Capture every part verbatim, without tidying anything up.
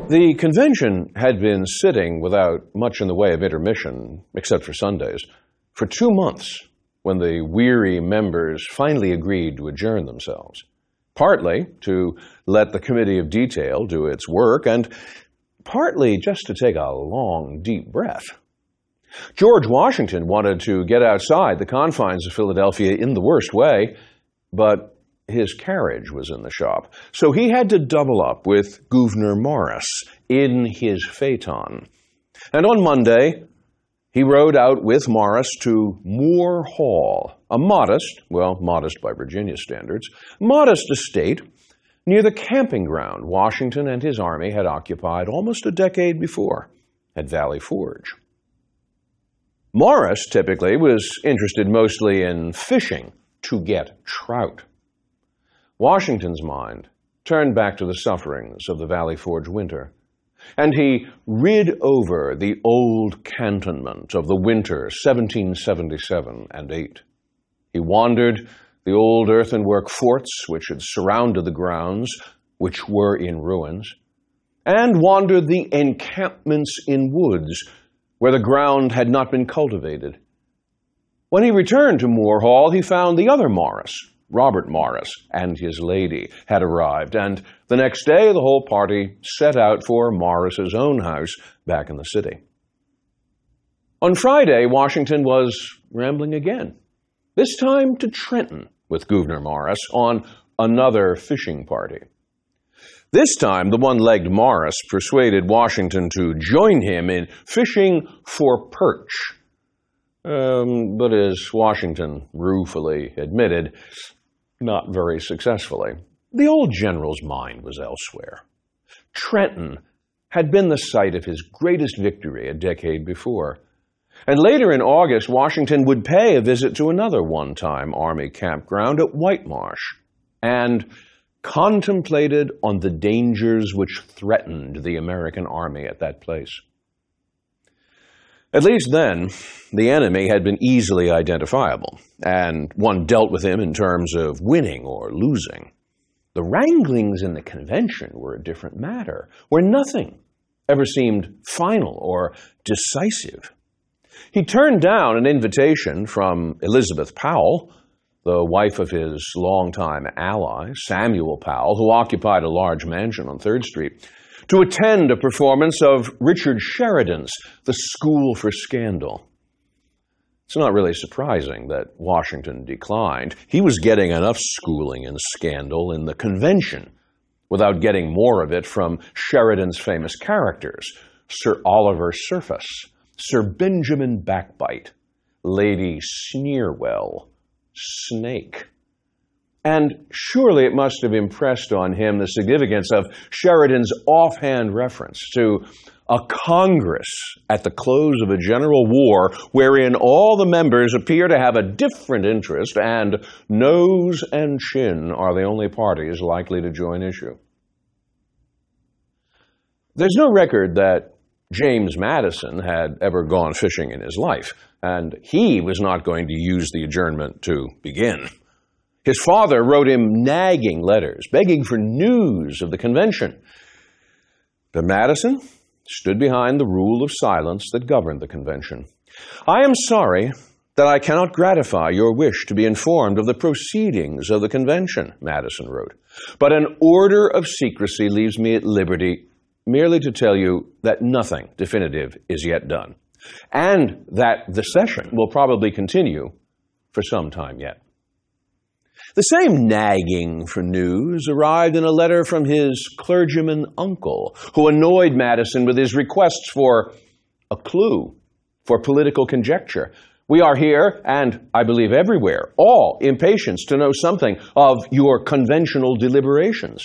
The convention had been sitting without much in the way of intermission, except for Sundays, for two months when the weary members finally agreed to adjourn themselves, partly to let the Committee of Detail do its work, and partly just to take a long, deep breath. George Washington wanted to get outside the confines of Philadelphia in the worst way, but his carriage was in the shop, so he had to double up with Gouverneur Morris in his phaeton. And on Monday, he rode out with Morris to Moore Hall, a modest, well, modest by Virginia standards, modest estate near the camping ground Washington and his army had occupied almost a decade before at Valley Forge. Morris typically was interested mostly in fishing to get trout. Washington's mind turned back to the sufferings of the Valley Forge winter, and he rid over the old cantonment of the winter seventeen seventy-seven and eight. He wandered the old earthenwork forts which had surrounded the grounds, which were in ruins, and wandered the encampments in woods where the ground had not been cultivated. When he returned to Moore Hall, he found the other Morris, Robert Morris, and his lady had arrived, and the next day the whole party set out for Morris's own house back in the city. On Friday, Washington was rambling again, this time to Trenton with Gouverneur Morris on another fishing party. This time, the one-legged Morris persuaded Washington to join him in fishing for perch. Um, but as Washington ruefully admitted, not very successfully. The old general's mind was elsewhere. Trenton had been the site of his greatest victory a decade before. And later in August, Washington would pay a visit to another one-time Army campground at White Marsh and contemplated on the dangers which threatened the American army at that place. At least then, the enemy had been easily identifiable, and one dealt with him in terms of winning or losing. The wranglings in the convention were a different matter, where nothing ever seemed final or decisive. He turned down an invitation from Elizabeth Powell, the wife of his longtime ally, Samuel Powell, who occupied a large mansion on Third Street, to attend a performance of Richard Sheridan's The School for Scandal. It's not really surprising that Washington declined. He was getting enough schooling in scandal in the convention without getting more of it from Sheridan's famous characters, Sir Oliver Surface, Sir Benjamin Backbite, Lady Sneerwell, Snake. And surely it must have impressed on him the significance of Sheridan's offhand reference to a Congress at the close of a general war wherein all the members appear to have a different interest and nose and chin are the only parties likely to join issue. There's no record that James Madison had ever gone fishing in his life, and he was not going to use the adjournment to begin. His father wrote him nagging letters, begging for news of the convention. But Madison stood behind the rule of silence that governed the convention. I am sorry that I cannot gratify your wish to be informed of the proceedings of the convention, Madison wrote, but an order of secrecy leaves me at liberty merely to tell you that nothing definitive is yet done, and that the session will probably continue for some time yet. The same nagging for news arrived in a letter from his clergyman uncle, who annoyed Madison with his requests for a clue, for political conjecture. We are here, and I believe everywhere, all impatient to know something of your conventional deliberations.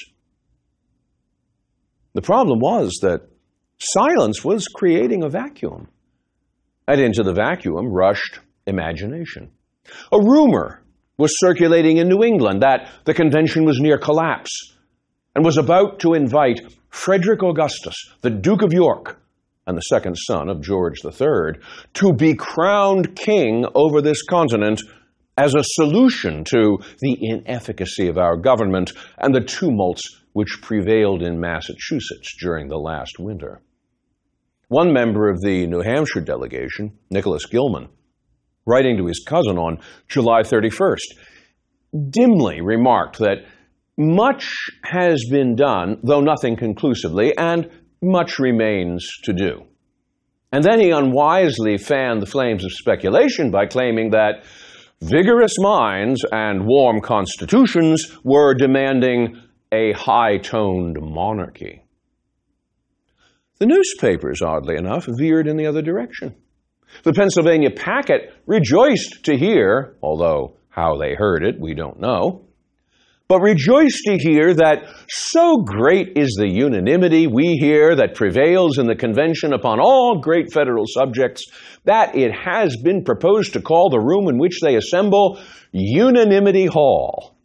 The problem was that silence was creating a vacuum, and into the vacuum rushed imagination. A rumor was circulating in New England that the convention was near collapse and was about to invite Frederick Augustus, the Duke of York, and the second son of George the Third, to be crowned king over this continent as a solution to the inefficacy of our government and the tumults which prevailed in Massachusetts during the last winter. One member of the New Hampshire delegation, Nicholas Gilman, writing to his cousin on July thirty-first, dimly remarked that much has been done, though nothing conclusively, and much remains to do. And then he unwisely fanned the flames of speculation by claiming that vigorous minds and warm constitutions were demanding a high-toned monarchy. The newspapers, oddly enough, veered in the other direction. The Pennsylvania Packet rejoiced to hear, although how they heard it we don't know, but rejoiced to hear that so great is the unanimity we hear that prevails in the convention upon all great federal subjects, that it has been proposed to call the room in which they assemble Unanimity Hall.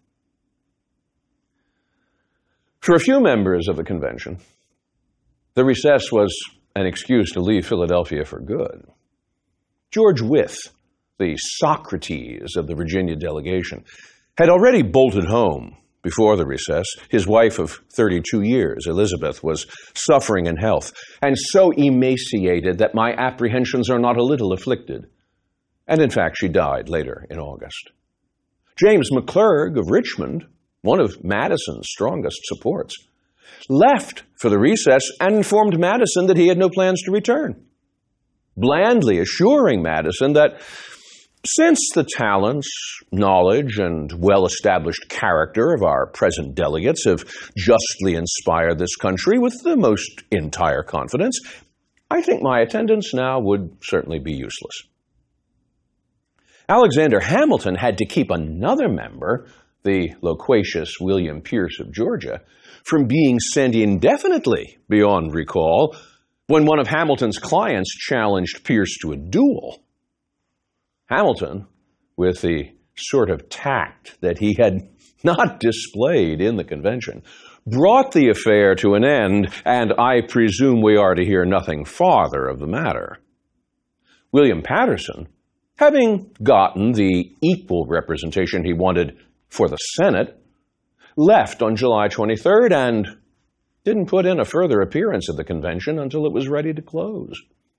For a few members of the convention, the recess was an excuse to leave Philadelphia for good. George Wythe, the Socrates of the Virginia delegation, had already bolted home before the recess. His wife of thirty-two years, Elizabeth, was suffering in health, and so emaciated that my apprehensions are not a little afflicted. And in fact, she died later in August. James McClurg of Richmond, one of Madison's strongest supports, left for the recess and informed Madison that he had no plans to return, blandly assuring Madison that since the talents, knowledge, and well-established character of our present delegates have justly inspired this country with the most entire confidence, I think my attendance now would certainly be useless. Alexander Hamilton had to keep another member, the loquacious William Pierce of Georgia, from being sent indefinitely beyond recall when one of Hamilton's clients challenged Pierce to a duel. Hamilton, with the sort of tact that he had not displayed in the convention, brought the affair to an end, and I presume we are to hear nothing farther of the matter. William Patterson, having gotten the equal representation he wanted for the Senate, left on July twenty-third and didn't put in a further appearance at the convention until it was ready to close.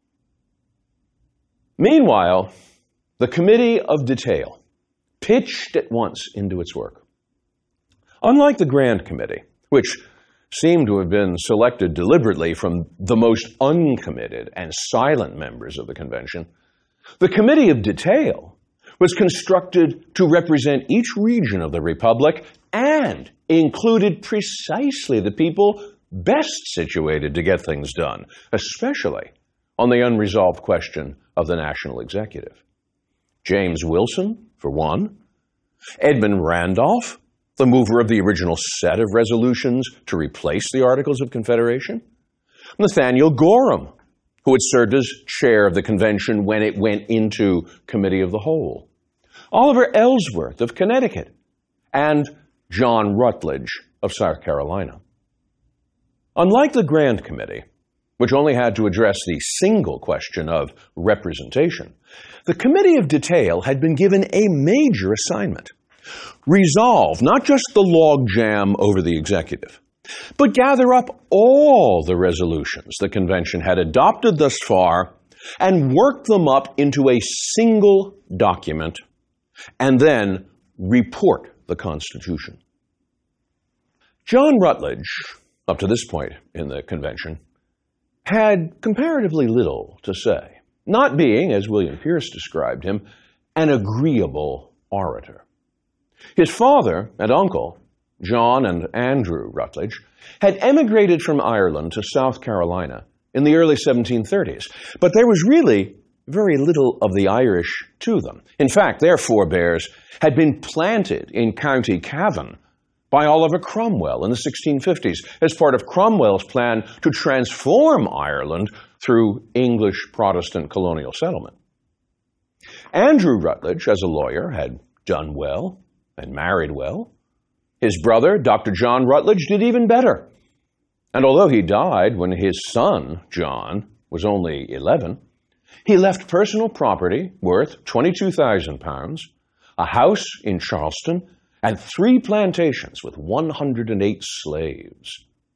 Meanwhile, the Committee of Detail pitched at once into its work. Unlike the Grand Committee, which seemed to have been selected deliberately from the most uncommitted and silent members of the convention, the Committee of Detail was constructed to represent each region of the Republic and included precisely the people best situated to get things done, especially on the unresolved question of the national executive. James Wilson, for one, Edmund Randolph, the mover of the original set of resolutions to replace the Articles of Confederation, Nathaniel Gorham, who had served as chair of the convention when it went into Committee of the Whole, Oliver Ellsworth of Connecticut, and John Rutledge of South Carolina. Unlike the Grand Committee, which only had to address the single question of representation, the Committee of Detail had been given a major assignment. Resolve not just the logjam over the executive, but gather up all the resolutions the convention had adopted thus far and work them up into a single document, and then report the Constitution. John Rutledge, up to this point in the convention, had comparatively little to say, not being, as William Pierce described him, an agreeable orator. His father and uncle, John and Andrew Rutledge, had emigrated from Ireland to South Carolina in the early seventeen thirties, but there was really very little of the Irish to them. In fact, their forebears had been planted in County Cavan by Oliver Cromwell in the sixteen fifties as part of Cromwell's plan to transform Ireland through English Protestant colonial settlement. Andrew Rutledge, as a lawyer, had done well and married well. His brother, Doctor John Rutledge, did even better. And although he died when his son, John, was only eleven, he left personal property worth twenty-two thousand pounds, a house in Charleston, and three plantations with one hundred eight slaves.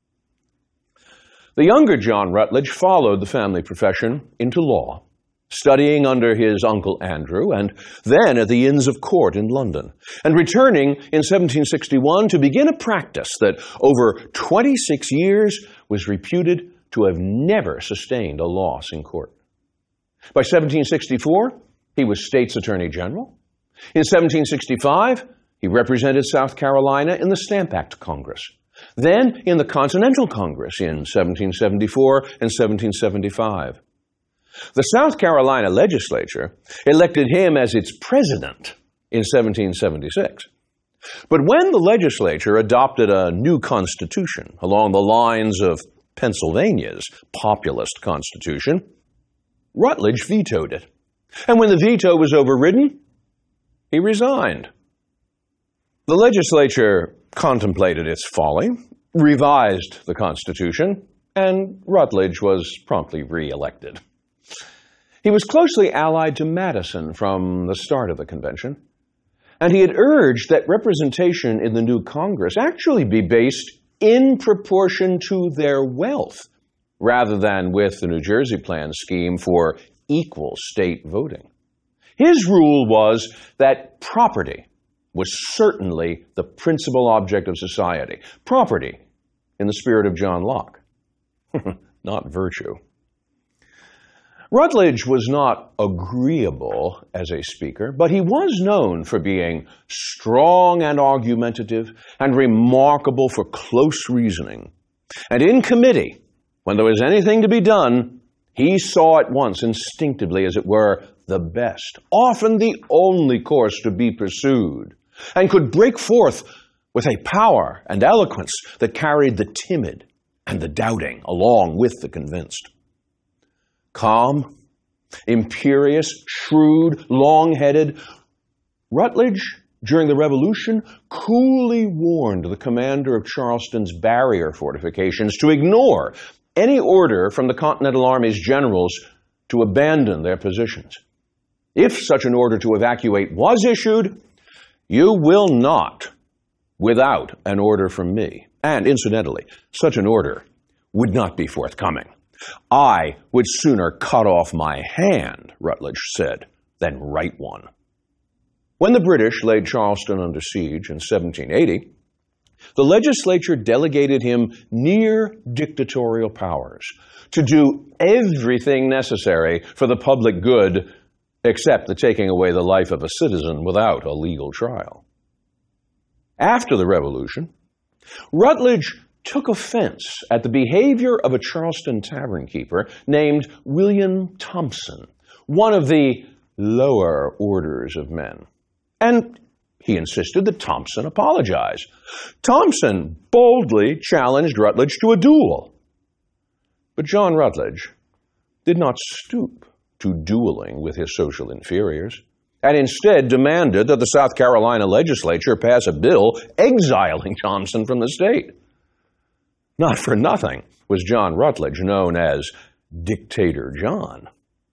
The younger John Rutledge followed the family profession into law, studying under his uncle Andrew, and then at the Inns of Court in London, and returning in seventeen sixty-one to begin a practice that over twenty-six years was reputed to have never sustained a loss in court. By seventeen sixty-four, he was State's Attorney General. In seventeen sixty-five, he represented South Carolina in the Stamp Act Congress. Then in the Continental Congress in seventeen seventy-four and seventeen seventy-five. The South Carolina legislature elected him as its president in seventeen seventy-six. But when the legislature adopted a new constitution along the lines of Pennsylvania's populist constitution, Rutledge vetoed it. And when the veto was overridden, he resigned. The legislature contemplated its folly, revised the Constitution, and Rutledge was promptly re-elected. He was closely allied to Madison from the start of the convention, and he had urged that representation in the new Congress actually be based in proportion to their wealth, rather than with the New Jersey Plan scheme for equal state voting. His rule was that property was certainly the principal object of society. Property, in the spirit of John Locke, not virtue. Rutledge was not agreeable as a speaker, but he was known for being strong and argumentative and remarkable for close reasoning. And in committee, when there was anything to be done, he saw at once, instinctively, as it were, the best, often the only course to be pursued, and could break forth with a power and eloquence that carried the timid and the doubting along with the convinced. Calm, imperious, shrewd, long-headed, Rutledge, during the Revolution, coolly warned the commander of Charleston's barrier fortifications to ignore any order from the Continental Army's generals to abandon their positions. If such an order to evacuate was issued, you will not without an order from me. And incidentally, such an order would not be forthcoming. I would sooner cut off my hand, Rutledge said, than write one. When the British laid Charleston under siege in seventeen eighty, the legislature delegated him near dictatorial powers to do everything necessary for the public good except the taking away the life of a citizen without a legal trial. After the Revolution, Rutledge took offense at the behavior of a Charleston tavern keeper named William Thompson, one of the lower orders of men. And he insisted that Thompson apologize. Thompson boldly challenged Rutledge to a duel. But John Rutledge did not stoop to dueling with his social inferiors, and instead demanded that the South Carolina legislature pass a bill exiling Thompson from the state. Not for nothing was John Rutledge known as Dictator John.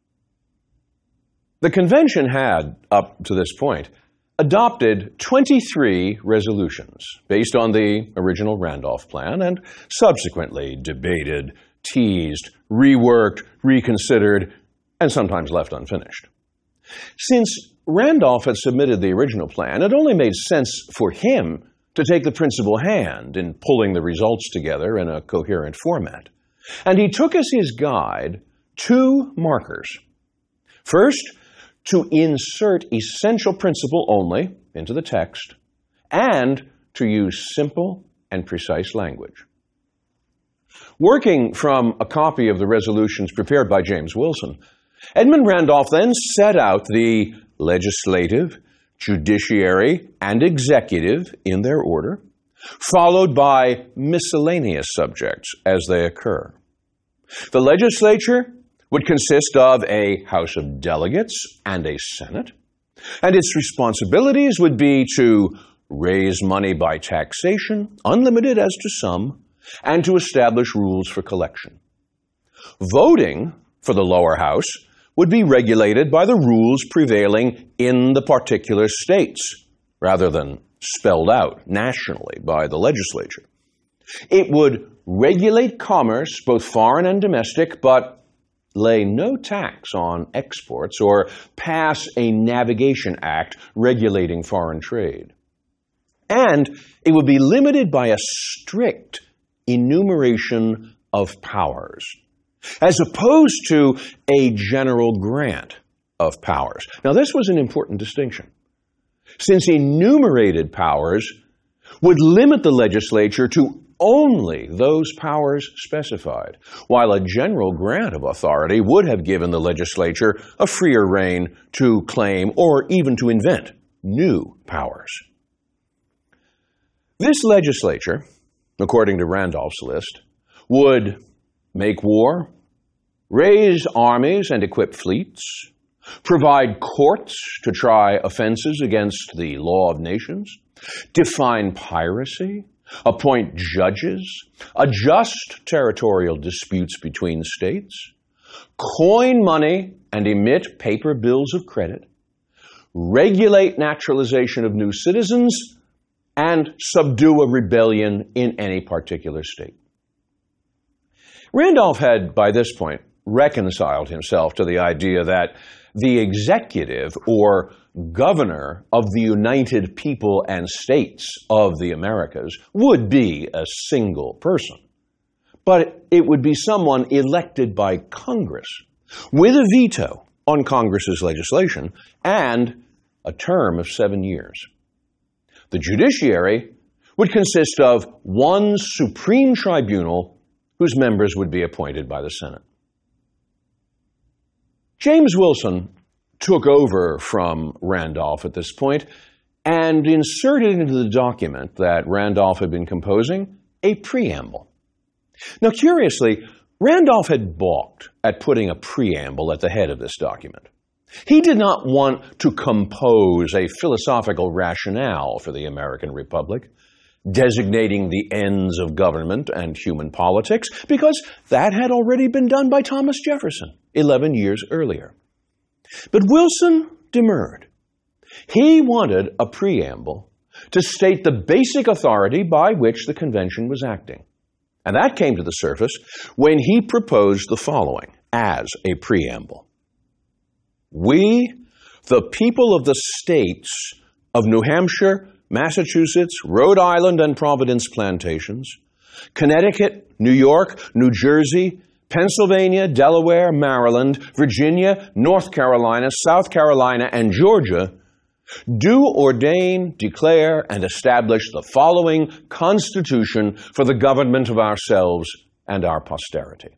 The convention had, up to this point, adopted twenty-three resolutions based on the original Randolph Plan and subsequently debated, teased, reworked, reconsidered, and sometimes left unfinished. Since Randolph had submitted the original plan, it only made sense for him to take the principal hand in pulling the results together in a coherent format. And he took as his guide two markers. First, to insert essential principle only into the text, and to use simple and precise language. Working from a copy of the resolutions prepared by James Wilson, Edmund Randolph then set out the legislative, judiciary, and executive in their order, followed by miscellaneous subjects as they occur. The legislature would consist of a House of Delegates and a Senate, and its responsibilities would be to raise money by taxation, unlimited as to sum, and to establish rules for collection. Voting for the lower house would be regulated by the rules prevailing in the particular states, rather than spelled out nationally by the legislature. It would regulate commerce, both foreign and domestic, but lay no tax on exports or pass a navigation act regulating foreign trade. And it would be limited by a strict enumeration of powers, as opposed to a general grant of powers. Now, this was an important distinction, since enumerated powers would limit the legislature to only those powers specified, while a general grant of authority would have given the legislature a freer rein to claim or even to invent new powers. This legislature, according to Randolph's list, would make war, raise armies and equip fleets, provide courts to try offenses against the law of nations, define piracy, appoint judges, adjust territorial disputes between states, coin money and emit paper bills of credit, regulate naturalization of new citizens, and subdue a rebellion in any particular state. Randolph had, by this point, reconciled himself to the idea that the executive or governor of the United People and States of the Americas would be a single person, but it would be someone elected by Congress with a veto on Congress's legislation and a term of seven years. The judiciary would consist of one supreme tribunal whose members would be appointed by the Senate. James Wilson took over from Randolph at this point and inserted into the document that Randolph had been composing a preamble. Now, curiously, Randolph had balked at putting a preamble at the head of this document. He did not want to compose a philosophical rationale for the American Republic, designating the ends of government and human politics, because that had already been done by Thomas Jefferson eleven years earlier. But Wilson demurred. He wanted a preamble to state the basic authority by which the convention was acting. And that came to the surface when he proposed the following as a preamble. We, the people of the states of New Hampshire, Massachusetts, Rhode Island, and Providence Plantations, Connecticut, New York, New Jersey, Pennsylvania, Delaware, Maryland, Virginia, North Carolina, South Carolina, and Georgia, do ordain, declare, and establish the following Constitution for the government of ourselves and our posterity.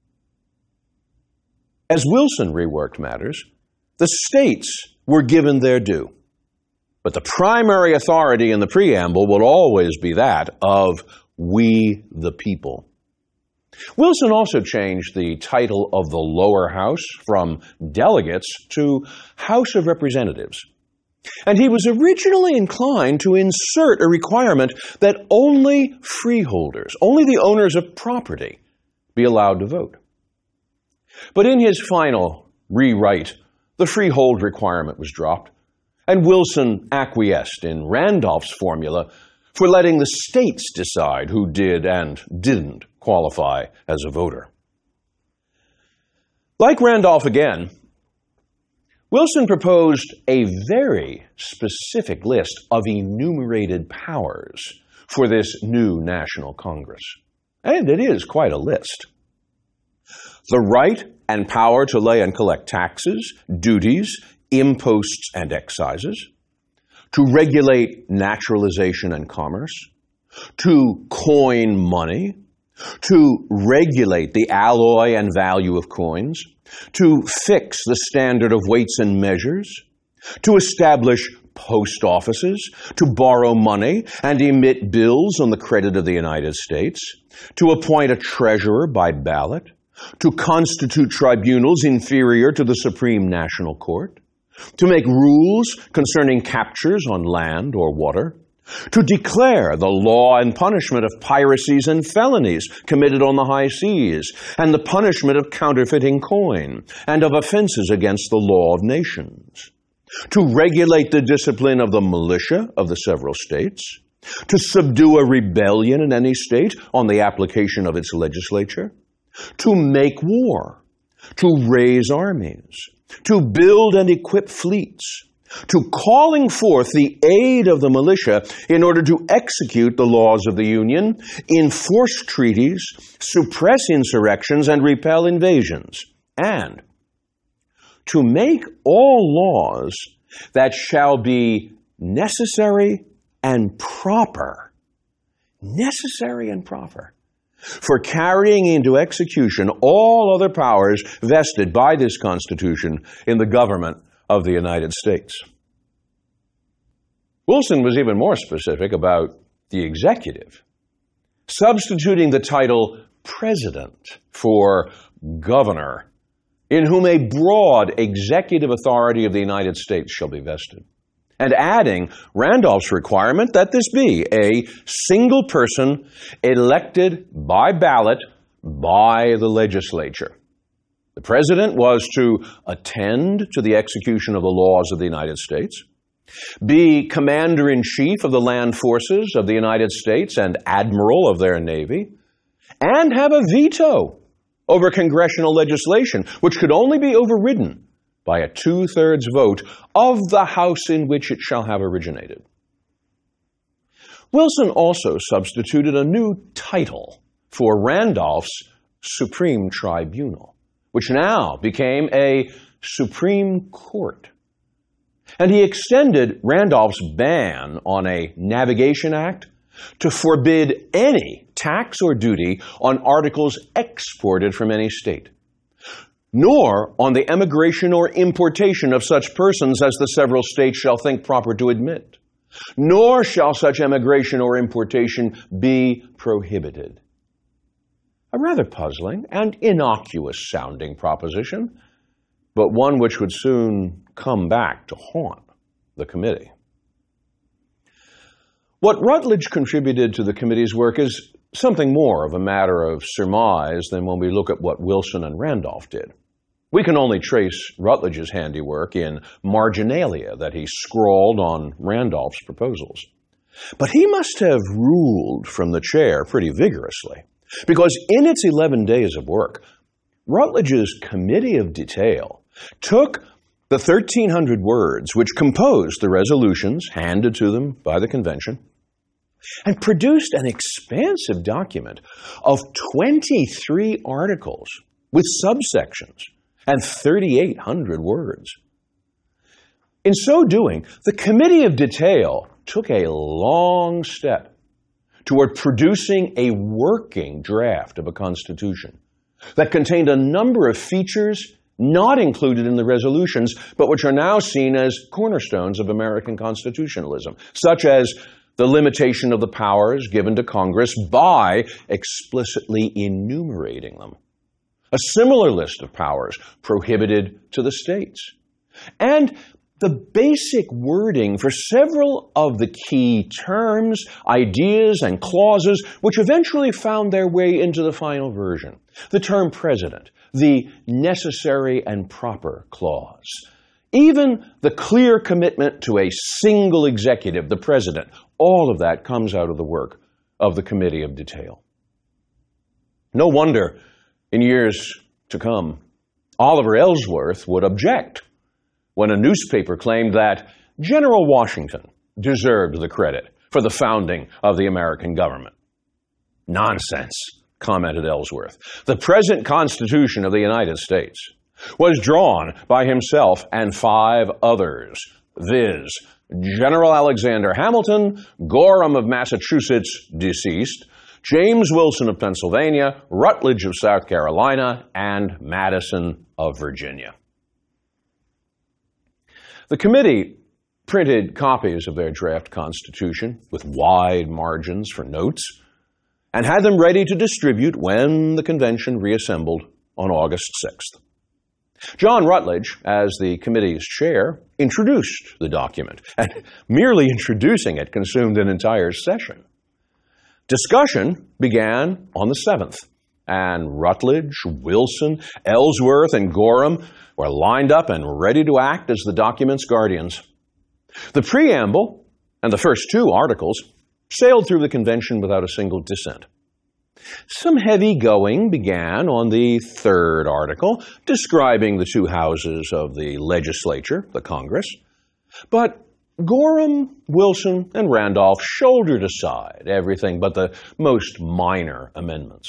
As Wilson reworked matters, the states were given their due. But the primary authority in the preamble would always be that of we the people. Wilson also changed the title of the lower house from delegates to House of Representatives. And he was originally inclined to insert a requirement that only freeholders, only the owners of property, be allowed to vote. But in his final rewrite, the freehold requirement was dropped, and Wilson acquiesced in Randolph's formula for letting the states decide who did and didn't qualify as a voter. Like Randolph again, Wilson proposed a very specific list of enumerated powers for this new National Congress. And it is quite a list. The right and power to lay and collect taxes, duties, imposts, and excises, to regulate naturalization and commerce, to coin money, to regulate the alloy and value of coins, to fix the standard of weights and measures, to establish post offices, to borrow money and emit bills on the credit of the United States, to appoint a treasurer by ballot, to constitute tribunals inferior to the Supreme National Court, to make rules concerning captures on land or water, to declare the law and punishment of piracies and felonies committed on the high seas, and the punishment of counterfeiting coin, and of offenses against the law of nations, to regulate the discipline of the militia of the several states, to subdue a rebellion in any state on the application of its legislature, to make war, to raise armies, to build and equip fleets, to calling forth the aid of the militia in order to execute the laws of the Union, enforce treaties, suppress insurrections, and repel invasions, and to make all laws that shall be necessary and proper, necessary and proper, for carrying into execution all other powers vested by this Constitution in the government of the United States. Wilson was even more specific about the executive, substituting the title President for Governor, in whom a broad executive authority of the United States shall be vested, and adding Randolph's requirement that this be a single person elected by ballot by the legislature. The president was to attend to the execution of the laws of the United States, be commander-in-chief of the land forces of the United States and admiral of their navy, and have a veto over congressional legislation, which could only be overridden by a two-thirds vote of the House in which it shall have originated. Wilson also substituted a new title for Randolph's Supreme Tribunal, which now became a Supreme Court. And he extended Randolph's ban on a Navigation Act to forbid any tax or duty on articles exported from any state, nor on the emigration or importation of such persons as the several states shall think proper to admit, nor shall such emigration or importation be prohibited. A rather puzzling and innocuous-sounding proposition, but one which would soon come back to haunt the committee. What Rutledge contributed to the committee's work is something more of a matter of surmise than when we look at what Wilson and Randolph did. We can only trace Rutledge's handiwork in marginalia that he scrawled on Randolph's proposals. But he must have ruled from the chair pretty vigorously, because in its eleven days of work, Rutledge's Committee of Detail took the thirteen hundred words which composed the resolutions handed to them by the convention and produced an expansive document of twenty-three articles with subsections and thirty-eight hundred words. In so doing, the Committee of Detail took a long step toward producing a working draft of a Constitution that contained a number of features not included in the resolutions, but which are now seen as cornerstones of American constitutionalism, such as the limitation of the powers given to Congress by explicitly enumerating them, a similar list of powers prohibited to the states, and the basic wording for several of the key terms, ideas, and clauses which eventually found their way into the final version. The term president, the necessary and proper clause, even the clear commitment to a single executive, the president, all of that comes out of the work of the Committee of Detail. No wonder, in years to come, Oliver Ellsworth would object when a newspaper claimed that General Washington deserved the credit for the founding of the American government. Nonsense, commented Ellsworth. The present Constitution of the United States was drawn by himself and five others, viz., General Alexander Hamilton, Gorham of Massachusetts, deceased, James Wilson of Pennsylvania, Rutledge of South Carolina, and Madison of Virginia. The committee printed copies of their draft Constitution with wide margins for notes and had them ready to distribute when the convention reassembled on August sixth. John Rutledge, as the committee's chair, introduced the document, and merely introducing it consumed an entire session. Discussion began on the seventh, and Rutledge, Wilson, Ellsworth, and Gorham were lined up and ready to act as the document's guardians. The preamble and the first two articles sailed through the convention without a single dissent. Some heavy going began on the third article, describing the two houses of the legislature, the Congress. But Gorham, Wilson, and Randolph shouldered aside everything but the most minor amendments.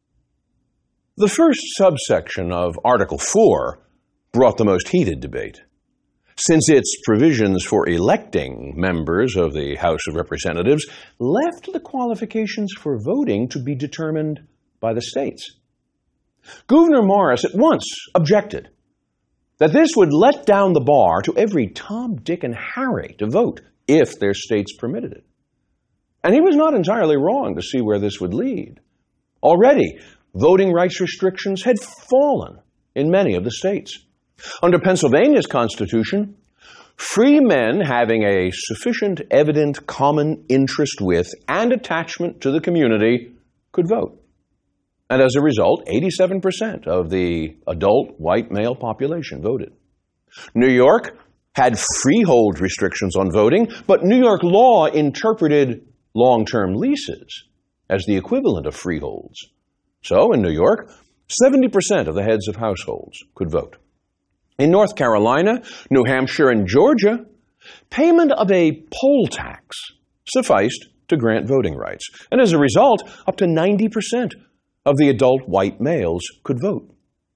The first subsection of Article four brought the most heated debate, since its provisions for electing members of the House of Representatives left the qualifications for voting to be determined by the states. Gouverneur Morris at once objected that this would let down the bar to every Tom, Dick, and Harry to vote if their states permitted it. And he was not entirely wrong to see where this would lead. Already, voting rights restrictions had fallen in many of the states. Under Pennsylvania's Constitution, free men having a sufficient evident common interest with and attachment to the community could vote. And as a result, eighty-seven percent of the adult white male population voted. New York had freehold restrictions on voting, but New York law interpreted long-term leases as the equivalent of freeholds. So, in New York, seventy percent of the heads of households could vote. In North Carolina, New Hampshire, and Georgia, payment of a poll tax sufficed to grant voting rights. And as a result, up to ninety percent of the adult white males could vote.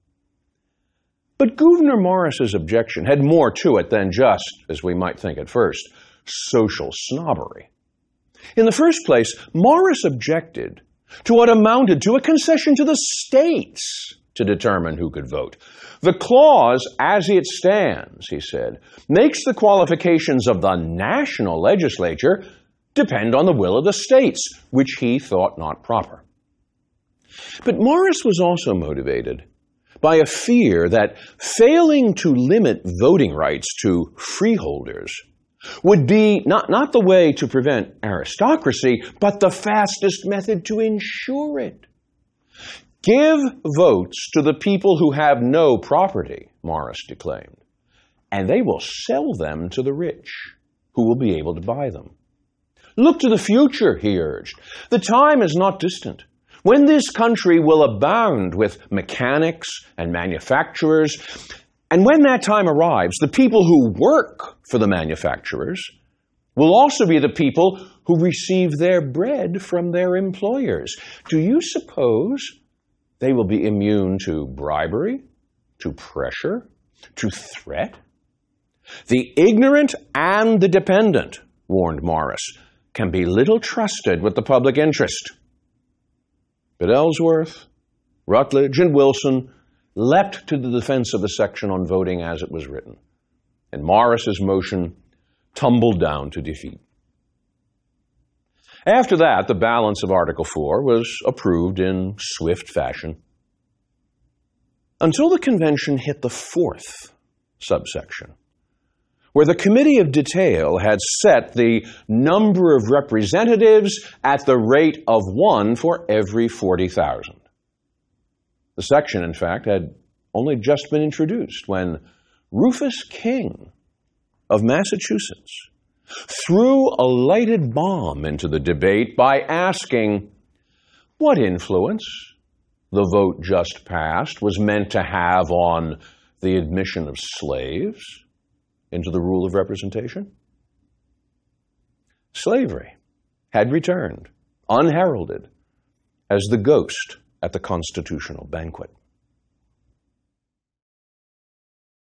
But Gouverneur Morris's objection had more to it than just, as we might think at first, social snobbery. In the first place, Morris objected to what amounted to a concession to the states to determine who could vote. The clause, as it stands, he said, makes the qualifications of the national legislature depend on the will of the states, which he thought not proper. But Morris was also motivated by a fear that failing to limit voting rights to freeholders would be not, not the way to prevent aristocracy, but the fastest method to ensure it. Give votes to the people who have no property, Morris declaimed, and they will sell them to the rich, who will be able to buy them. Look to the future, he urged. The time is not distant when this country will abound with mechanics and manufacturers, and when that time arrives, the people who work for the manufacturers will also be the people who receive their bread from their employers. Do you suppose they will be immune to bribery, to pressure, to threat? The ignorant and the dependent, warned Morris, can be little trusted with the public interest. But Ellsworth, Rutledge, and Wilson leapt to the defense of the section on voting as it was written, and Morris's motion tumbled down to defeat. After that, the balance of Article four was approved in swift fashion, until the convention hit the fourth subsection, where the Committee of Detail had set the number of representatives at the rate of one for every forty thousand. The section, in fact, had only just been introduced when Rufus King of Massachusetts threw a lighted bomb into the debate by asking what influence the vote just passed was meant to have on the admission of slaves into the rule of representation. Slavery had returned, unheralded, as the ghost at the constitutional banquet.